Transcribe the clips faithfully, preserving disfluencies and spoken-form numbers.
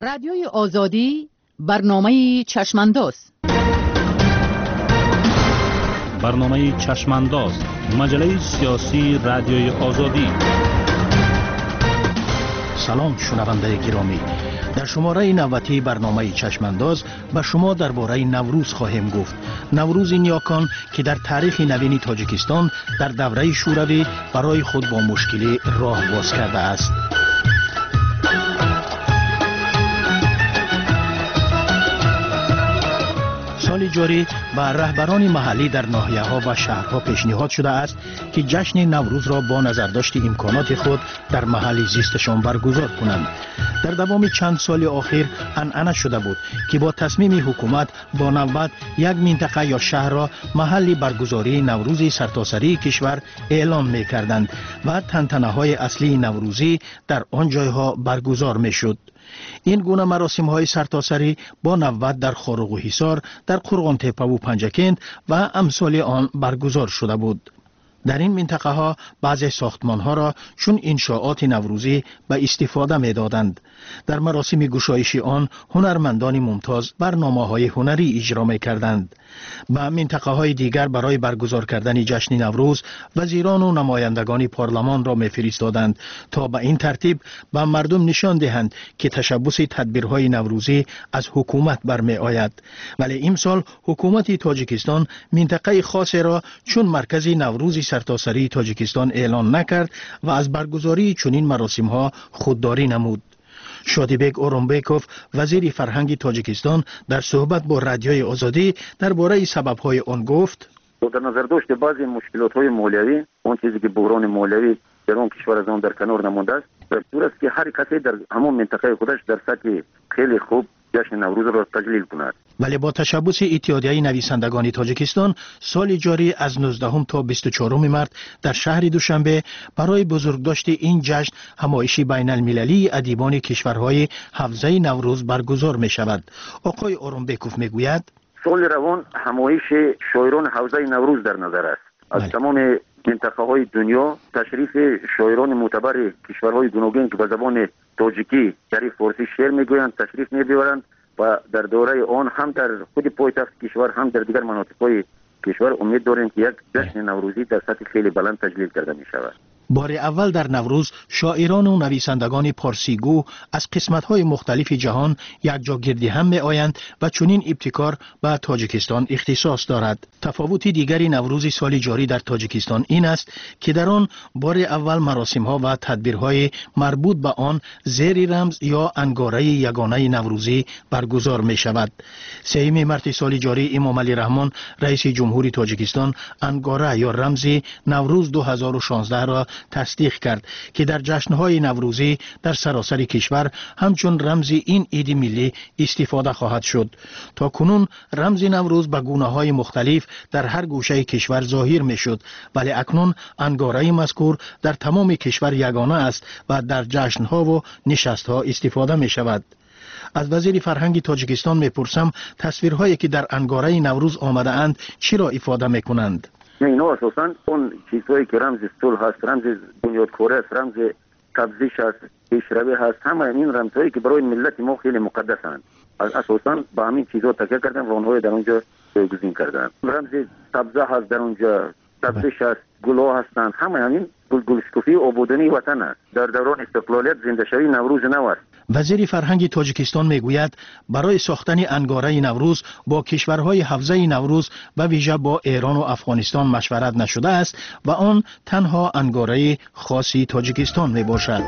رادیوی آزادی برنامه چشمانداز. برنامه چشمانداز، مجله سیاسی رادیوی آزادی. سلام شنونده گرامی، در شماره نوبتی برنامه چشمانداز به شما درباره نوروز خواهیم گفت. نوروز نیاکان که در تاریخ نوین تاجیکستان در دوره شوروی برای خود با مشکلی راه باز کرده است. سال جاری به رهبران محلی در ناحیه‌ها و شهرها پیشنهاد شده است که جشن نوروز را با نظرداشت امکانات خود در محل زیستشان برگزار کنند. در دوام چند سال اخیر عنعنه شده بود که با تصمیم حکومت با نوبت یک منطقه یا شهر را محل برگزاری نوروز سرتاسری کشور اعلام می‌کردند و تنتنه‌های اصلی نوروزی در آن جایها برگزار می‌شد. این گونه مراسم های سرتاسری با نوبت در خارق و حصار، در قرغان تپه و پنجکند و امثال آن برگزار شده بود. در این منطقه ها بعضی ساختمان ها را چون انشاءات نوروزی به استفاده می دادند. در مراسم گشایشی آن هنرمندان ممتاز برنامه های هنری اجرا می کردند. به منطقه های دیگر برای برگزار کردن جشن نوروز وزیران و نمایندگان پارلمان را می فرستادند تا به این ترتیب به مردم نشان دهند که تشبث تدبیرهای نوروزی از حکومت برمی آید. ولی امسال حکومت تاجیکستان منطقه خاصی را چون مرکز نوروز سرتاسری تاجیکستان اعلان نکرد و از برگزاری چنین مراسم ها خودداری نمود. شادیبک اورونبیکوف وزیر فرهنگ تاجیکستان در صحبت با رادیوی آزادی درباره سبب‌های آن گفت: در نظر داشت بعضی مشکلات‌های مالیوی، اون چیزی که بحران مالیوی در اون کشور از آن در کنار نمونده است، در صورت که هر کسی در همون منطقه خودش در سطح خیلی خوب جشن نوروز را تجلیل کند. ولی با تشبث اتحادیه نویسندگان تاجیکستان سال جاری از نوزدهم تا بیست و چهارم مارس در شهر دوشنبه برای بزرگداشت این جشن همایشی بین المللی ادیبان کشورهای حوزه نوروز برگزار می شود. آقای اورونبیکوف می گوید سال روان همایش شاعران حوزه نوروز در نظر است. از تمام منطقه های دنیا تشریف شاعران معتبر کشورهای گوناگون که به زبان تاجیکی در فارسی شعر میگویند تشریف میبرند و در دوره آن هم در خود پایتخت کشور هم در دیگر مناطق کشور امید داریم که یک جشن نوروزی در سطح خیلی بلند تجلیل کرده می شود. بار اول در نوروز شاعران و نویسندگان پارسیگو از قسمت‌های مختلف جهان یکجا گردی هم می آیند و چنین ابتکار به تاجیکستان اختصاص دارد. تفاوت دیگری نوروز سال جاری در تاجیکستان این است که در آن بار اول مراسم‌ها و تدبیرهای مربوط به آن زیر رمز یا انگاره یگانه نوروزی برگزار می شود. سوم مارس سال جاری امام علی رحمان رئیس جمهوری تاجیکستان انگاره یا رمز نوروز دو هزار و شانزده را تصدیق کرد که در جشن‌های نوروزی در سراسر کشور همچون رمز این عید ملی استفاده خواهد شد. تا کنون رمز نوروز به گونه‌های مختلف در هر گوشه کشور ظاهر می‌شد، ولی اکنون انگاره مذکور در تمام کشور یگانه است و در جشن‌ها و نشست‌ها استفاده می‌شود. از وزیر فرهنگ تاجیکستان می‌پرسم تصویرهایی که در انگاره نوروز آمده اند چی را افاده می‌کنند؟ اینا اساساً اون چیزهایی که رمز صلح هست، رمز بنیادکاری است، رمز تبذیش است، پیشروی هست، همه این رمزهایی که برای ملت ما خیلی مقدسند. از اساساً با همین چیزها تکیه کردن و اونها در اونجا جایگزین کردن. رمز تبذیه هست در اونجا، تبذیش هست، گلها هستند، همه همین گلگلشکوفی آبادانی وطن است. در دوران استقلالیت زنده شوی نوروز نو است. وزیر فرهنگ تاجیکستان میگوید برای ساختن انگاره نوروز با کشورهای حوزه نوروز و ویژه با ایران و افغانستان مشورت نشده است و آن تنها انگاره خاصی تاجیکستان می باشد.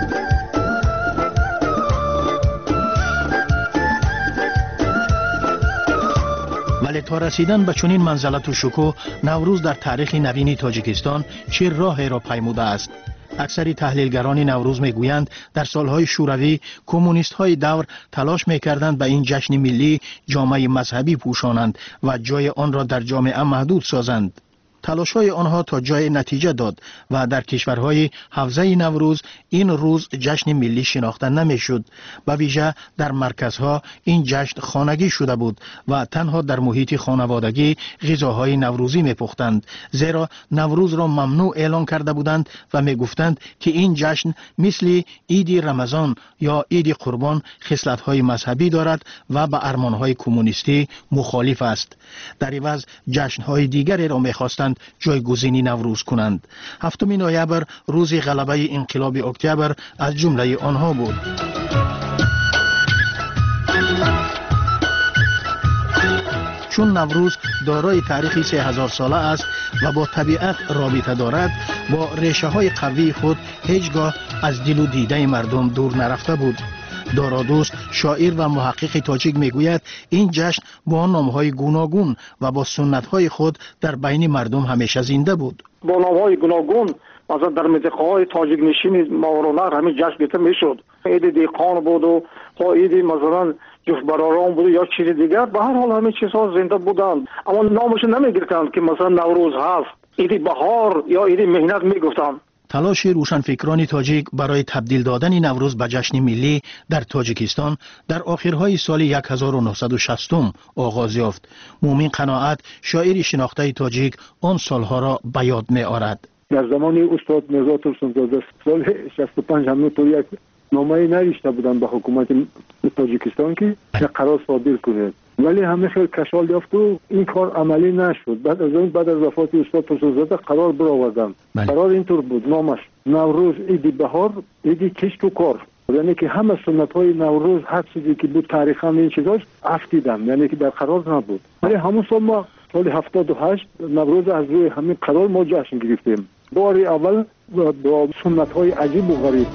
ولی تا رسیدن به چنین منزلت و شکوه نوروز در تاریخ نوین تاجیکستان چه راهی را پیموده است؟ اکثر تحلیلگران نوروز میگویند در سالهای شوروی کمونیست‌های دور تلاش میکردند به این جشن ملی جامعه مذهبی پوشانند و جای آن را در جامعه محدود سازند. تلاش‌های آنها تا جای نتیجه داد و در کشورهای حوزه نوروز این روز جشن ملی شناخته نمی‌شد. به ویژه در مرکزها این جشن خانگی شده بود و تنها در محیط خانوادگی غذاهای نوروزی می‌پختند، زیرا نوروز را ممنوع اعلان کرده بودند و می‌گفتند که این جشن مثل عید رمضان یا عید قربان خصلت‌های مذهبی دارد و به ارمان‌های کمونیستی مخالف است. در عوض جشن‌های دیگری را می‌خواستند جایگزینی نوروز کنند. هفتم نوامبر روز غلبه انقلاب اکتبر از جمله آنها بود. چون نوروز دارای تاریخی سه هزار ساله است و با طبیعت رابطه دارد، با ریشه های قوی خود هیچگاه از دل و دیده مردم دور نرفته بود. دارادوست شاعر و محقق تاجیک میگوید این جشن با نامهای گوناگون و با سنت‌های خود در بین مردم همیشه زنده بود. با نامهای گوناگون مثلا در منطقه‌های تاجیک نشین ماورانهر همین جشن گرفته میشد. عید دیقان بود و عید مثلا جفت براران بود یا چیز دیگر، به هر حال همین چیزها زنده بودند، اما نامش نمیگرفتند که مثلا نوروز هست، عید بهار یا عید مهنت میگفتند. تلاش روشنفکران تاجیک برای تبدیل دادن نوروز به جشن ملی در تاجیکستان در آخرهای سال هزار و نهصد و شصت آغاز یافت. مومن قناعت شاعر شناخته تاجیک آن سالها را به یاد می آورد. در زمان استاد میرزا ترسونزاده سال شصت و پنج هم تو یک نامه نوشته بودند به حکومت تاجیکستان که قرار صادر کنه، ولی همه خیلی کشال یافت و این کار عملی نشد. بعد از اون بعد از وفات استاد ترسونزاده قرار برآوردند. قرار اینطور بود، نامش نوروز عید بهار عید کشت و کار، یعنی که همه سنت های نوروز هر چیزی که بود تاریخا این چیزاش افتیدن، یعنی که در قرار نبود. ولی همون سال ما سال هفتاد و هشت نوروز از روی همین قرار ما جشن گرفتیم، بار اول با سنت های عجیب و غریب.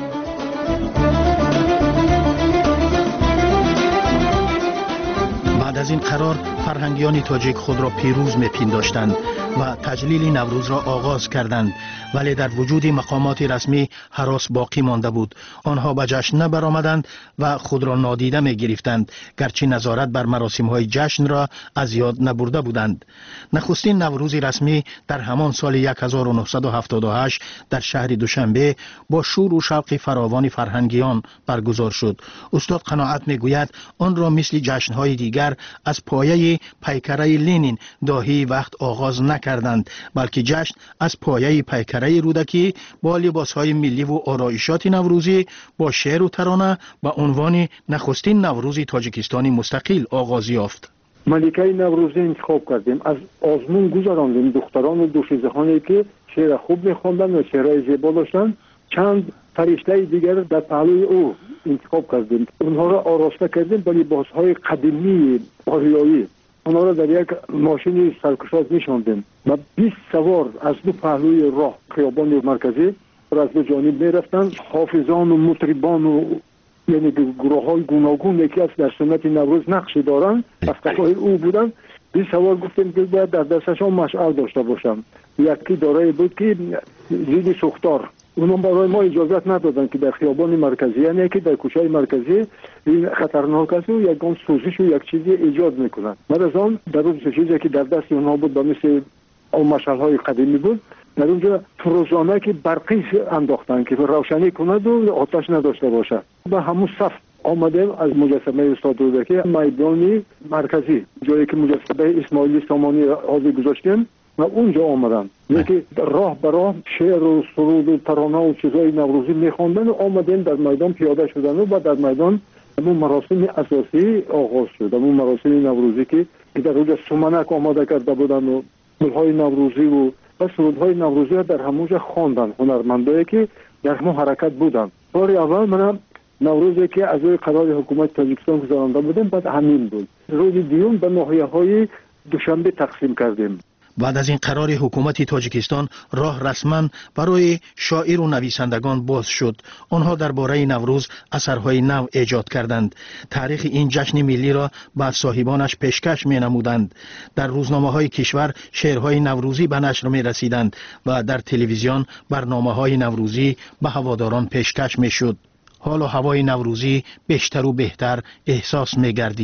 بعد از این قرار فرهنگیان تاجیک خود را پیروز می‌پنداشتند و تجلیل نوروز را آغاز کردند، ولی در وجود مقامات رسمی هراس باقی مانده بود. آنها به جشن نبرآمدند و خود را نادیده می‌گرفتند، گرچه نظارت بر مراسم‌های جشن را از یاد نبرده بودند. نخستین نوروز رسمی در همان سال هزار و نهصد و هفتاد و هشت در شهر دوشنبه با شور و شوق فراوان فرهنگیان برگزار شد. استاد قناعت می‌گوید آن را مثل جشن‌های دیگر از پایه پیکره لنین داهی وقت آغاز نکردند، بلکه جشن از پایه پیکره رودکی با لباسهای ملی و آرایشات نوروزی با شعر و ترانه به عنوان نخستین نوروز تاجیکستانی مستقل آغاز یافت. ملکه نوروزی انتخاب کردیم، از آزمون گذراندیم دختران و دوشیزهانی که شعر خوب می‌خواندند و شعرهای زیبا داشتند. چند فرشته دیگر در پهلوی او انتخاب کردیم، اونها را آراسته کردیم با لباسهای قدیمی آریایی. اونها را در یک ماشین سرکشاز می‌شاندیم و بیست سوار از دو پهلوی راه خیابان مرکزی را از دو جانب می‌رفتند. حافظان و مطربان و یعنی گروه‌های گوناگون یکی از در سنت نوروز نقشی دارند، از قفای او بودند. بیست سوار گفتیم که باید در دستشان مشعل داشته باشند. یکی دارای بود که زید سوختار، اونا برای ما اجازت ندادن که در خیابان مرکزی، یعنی که در کوچه مرکزی این خطرناک است و یکان سوزش و یک چیزی ایجاد میکنن. بعد از آن در اون چیزی که در دست اونها بود با مثل اون مشعل‌های قدیمی بود، در اونجا فروزانه که برقی انداختن که روشنی کند و آتش نداشته باشد. و همون صف آمدیم از مجسمه استاد رودکی میدان مرکزی، جایی که مجسمه اسماعیل سامانی آوی گذاشتیم و اونجا آمدن، یکی راه براه شعر و سرود و ترانه و چیزای نوروزی میخواندن و آمدن در میدان پیاده شدن و بعد در میدان همون مراسم اساسی آغاز شد. همون مراسم نوروزی که در اونجا سمنک آماده کرده بودن و گلهای نوروزی و و سرودهای نوروزی در همونجا خواندن هنرمندایی که در همون حرکت بودن. بار اول من نوروزی که از روی قرار حکومت تاجیکستان گذرانده بودیم بعد همین بود. روز دیوم به ناحیه‌های دوشنبه تقسیم کردیم. بعد از این قرار حکومت تاجیکستان راه رسما برای شاعر و نویسندگان باز شد. آنها درباره نوروز اثرهای نو ایجاد کردند. تاریخ این جشن ملی را به صاحبانش پیشکش می نمودند. در روزنامه‌های کشور شعرهای نوروزی به نشر می رسیدند و در تلویزیون برنامه‌های نوروزی به هواداران پیشکش می شد. حال و هوای نوروزی بیشتر و بهتر احساس می گردید.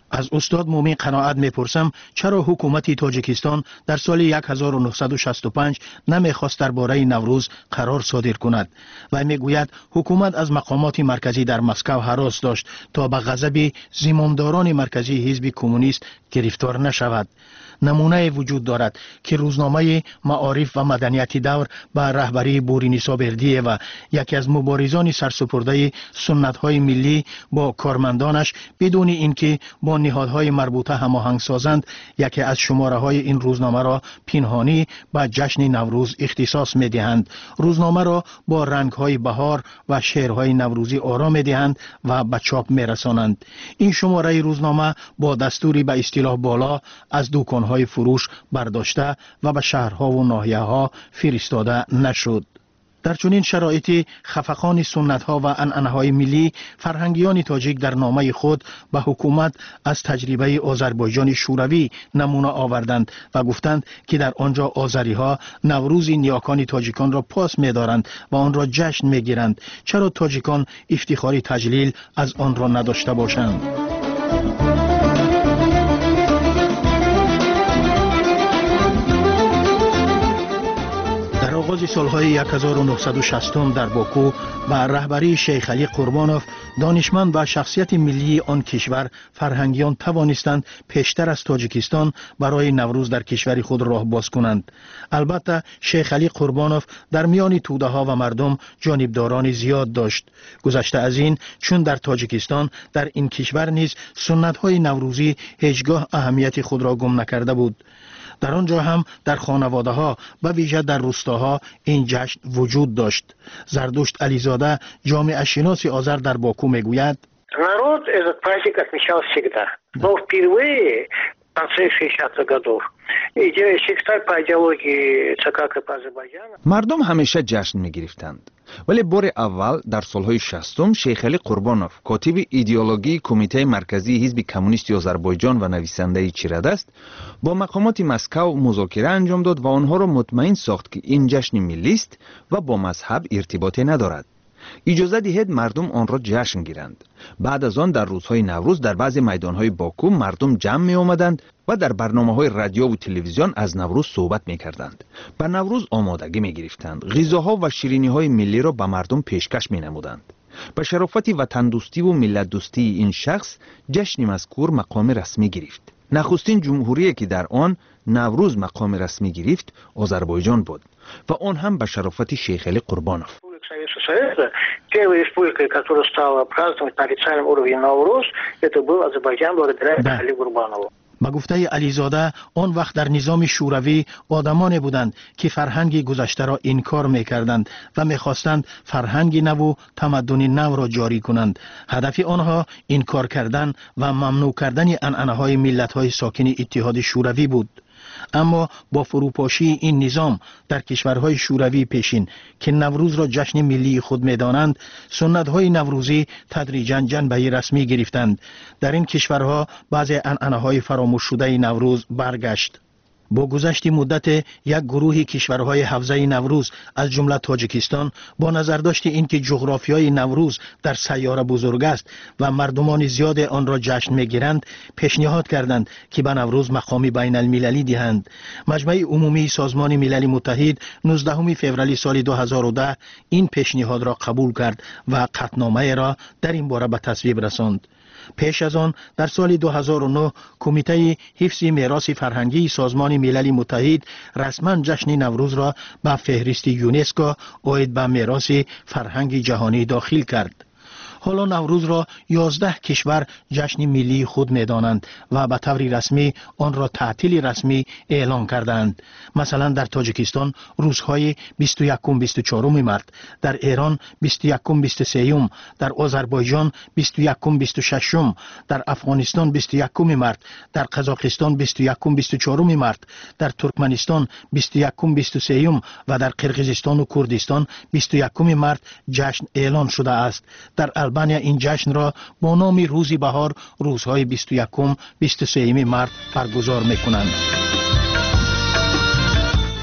از استاد مومین قناعت میپرسم چرا حکومت تاجیکستان در سال هزار و نهصد و شصت و پنج نمیخواست درباره نوروز قرار صادر کند و میگوید حکومت از مقامات مرکزی در مسکو هراس داشت تا به غضب زمامداران مرکزی حزب کمونیست گرفتار نشود. نمونه وجود دارد که روزنامه معارف و مدنیت دور به رهبری بورینیسا بردیه و یکی از مبارزان سرسپرده سنت های ملی با کارمندانش بدون اینکه با نهادهای مربوطه هماهنگ سازند یکی از شماره های این روزنامه را پنهانی به جشن نوروز اختصاص می دهند. روزنامه را با رنگ های بهار و شعرهای نوروزی آرا می دهند و به چاپ می رسانند. این شماره روزنامه با دستوری به اصطلاح بالا از دکان های فروش برداشته و به شهرها و ناحیه ها فرستاده نشد. در چنین شرایطی خفقان سنت ها و عنعنه های ملی فرهنگیان تاجیک در نامه خود به حکومت از تجربه آذربایجان شوروی نمونه آوردند و گفتند که در آنجا آذری ها نوروز نیاکان تاجیکان را پاس می دارند و آن را جشن می گیرند. چرا تاجیکان افتخاری تجلیل از آن را نداشته باشند؟ آغاز سالهای هزار و نهصد و شصت در باکو با رهبری شیخ علی قربانوف دانشمند و شخصیت ملی آن کشور فرهنگیان توانستند پیشتر از تاجیکستان برای نوروز در کشور خود راه باز کنند. البته شیخ علی قربانوف در میان توده ها و مردم جانبداران زیاد داشت. گذشته از این چون در تاجیکستان در این کشور نیز سنت های نوروزی هیچگاه اهمیت خود را گم نکرده بود. در آنجا هم در خانواده ها و ویژه در روستاها این جشن وجود داشت. زردشت علیزاده جامعه شناس آذر در باکو میگوید народ этот праздник отмечал всегда, но впервые в конце шестидесятых годов по идеологии ЦК КП Азербайджана مردم همیشه جشن می‌گرفتند. ولی بار اول در سالهای شصتم شیخ علی قربانوف کاتب ایدئولوژی کمیته مرکزی حزب کمونیست آذربایجان و نویسنده چیردست با مقامات مسکو مذاکره انجام داد و آنها را مطمئن ساخت که این جشن ملی است و با مذهب ارتباطی ندارد. اجازه دهید مردم آن را جشن گیرند. بعد از آن در روزهای نوروز در بعضی میدانهای باکو مردم جمع می آمدند و در برنامه‌های رادیو و تلویزیون از نوروز صحبت می‌کردند. به نوروز آمادگی می‌گرفتند. غذاها و شیرینی‌های ملی را به مردم پیشکش می‌نمودند. به شرافت وطن دوستی و ملت دوستی این شخص جشن مذکور مقام رسمی گرفت. نخستین جمهوریه که در آن نوروز مقام رسمی گرفت آذربایجان بود و آن هم به شرافت شیخ علی قربانوف. Первая республика, которая стала праздновать на официальном уровне Наурuz, это был Азербайджан благодаря Али Гурбанову. با گفته علیزاده آن وقت در نظام شوروی آدمانی بودند که فرهنگ گذشته را انکار می‌کردند و می‌خواستند فرهنگ نو و تمدن نو را جاری کنند. هدف آنها انکار کردن و ممنوع کردن عنعنه‌های ملت‌های ساکن اتحاد شوروی بود. اما با فروپاشی این نظام در کشورهای شوروی پیشین که نوروز را جشن ملی خود می‌دانند، سنت‌های نوروزی تدریجاً جنبه رسمی گرفتند. در این کشورها بعضی عنعنه‌های فراموش شده نوروز برگشت. با گذشت مدت یک گروه کشورهای حوزه نوروز از جمله تاجیکستان با نظر داشت اینکه جغرافیای نوروز در سیاره بزرگ است و مردمان زیاد آن را جشن می‌گیرند، پیشنهاد کردند که به نوروز مقامی بین المللی دهند. مجمع عمومی سازمان ملل متحد نوزدهم فوریه سال دو هزار و ده این پیشنهاد را قبول کرد و قطعنامه را در این باره به تصویب رساند. پیش از آن در سال دو هزار و نه کمیته حفظ میراث فرهنگی سازمان ملل متحد رسما جشن نوروز را به فهرست یونسکو عاید به میراث فرهنگ جهانی داخل کرد. حالا نوروز را یازده کشور جشن ملی خود می‌دانند و به طور رسمی آن را تعطیل رسمی اعلام کردند. مثلا در تاجیکستان روزهای بیست و یکم بیست و چهارم مارت، در ایران بیست و یکم بیست و سوم، در آذربایجان بیست و یکم بیست و ششم، در افغانستان بیست و یکم مارت، در قزاقستان بیست و یکم بیست و چهارم مارت، در ترکمنستان بیست و یکم بیست و سوم و در قرقیزستان و کردستان بیست و یکم مارت جشن اعلان شده است. در البانیا این جشن را با نام روزی بهار روزهای بیست و یکم بیست و سوم مارت برگزار می‌کنند.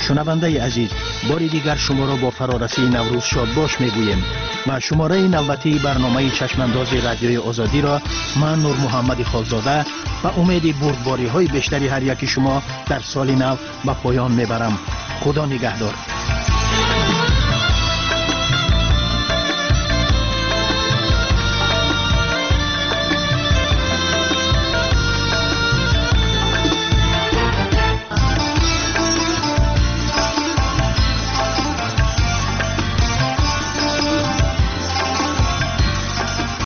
شنونده عزیز، باری دیگر شما را با فرارسی نوروز شاد باش میگوییم و شماره نوبتی برنامه چشمانداز رادیوی آزادی را من نور محمد خالزاده و امید بردباری های بیشتری هر یکی شما در سال نو به پایان میبرم. خدا نگهدار.